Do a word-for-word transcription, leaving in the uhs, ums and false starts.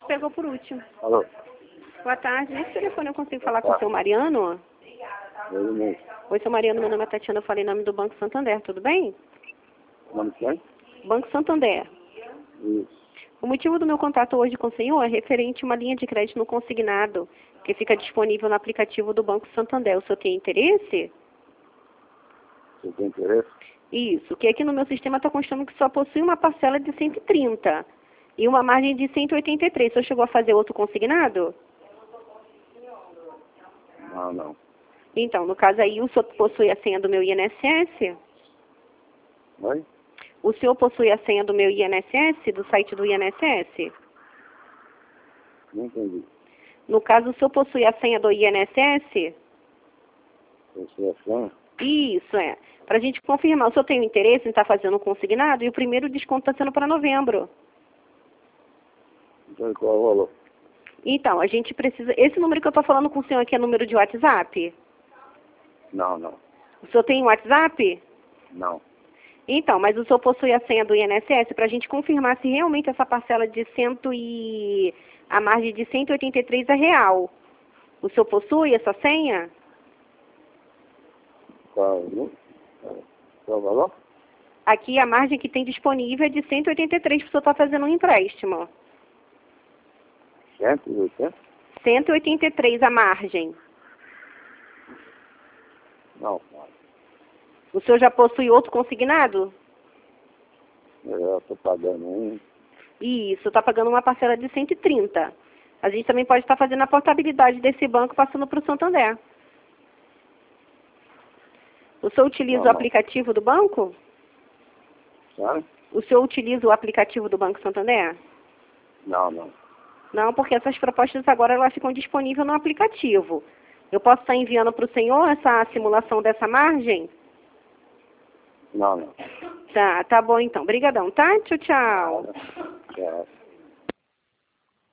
Pegou por último. Alô? Boa tarde. Nesse telefone eu consigo falar com o seu Mariano? Ele mesmo. Oi, seu Mariano. Meu nome é Tatiana. Eu falei em nome do Banco Santander. Tudo bem? O nome de quem? Banco Santander. Isso. O motivo do meu contato hoje com o senhor é referente a uma linha de crédito no consignado, que fica disponível no aplicativo do Banco Santander. O senhor tem interesse? Você tem interesse? Isso, que aqui no meu sistema está constando que só possui uma parcela de cento e trinta e uma margem de cento e oitenta e três. O senhor chegou a fazer outro consignado? Não, não. Então, no caso aí, o senhor possui a senha do meu I N S S? Oi? O senhor possui a senha do meu I N S S, do site do I N S S? Não entendi. No caso, o senhor possui a senha do I N S S? Você é fã? Isso, é. Para a gente confirmar, o senhor tem interesse em estar fazendo um consignado e o primeiro desconto está sendo para novembro. Então qual é o valor? Então, a gente precisa... Esse número que eu estou falando com o senhor aqui é número de WhatsApp? Não, não. O senhor tem WhatsApp? Não. Então, mas o senhor possui a senha do I N S S para a gente confirmar se realmente essa parcela de cento e... a margem de cento e oitenta e três é real. O senhor possui essa senha? Qual, não? Qual é o valor? Aqui a margem que tem disponível é de cento e oitenta e três para o senhor estar fazendo um empréstimo. cento e oitenta? cento e oitenta e três a margem. Não, não. O senhor já possui outro consignado? Eu estou pagando um. Isso, está pagando uma parcela de cento e trinta. A gente também pode estar fazendo a portabilidade desse banco passando para o Santander. O senhor utiliza Não, o não. aplicativo do banco? Sabe? O senhor utiliza o aplicativo do Banco Santander? Não, não. Não, porque essas propostas agora elas ficam disponíveis no aplicativo. Eu posso estar enviando para o senhor essa simulação dessa margem? Não, não. Tá, tá bom então. Obrigadão, tá? Tchau, tchau. Tchau.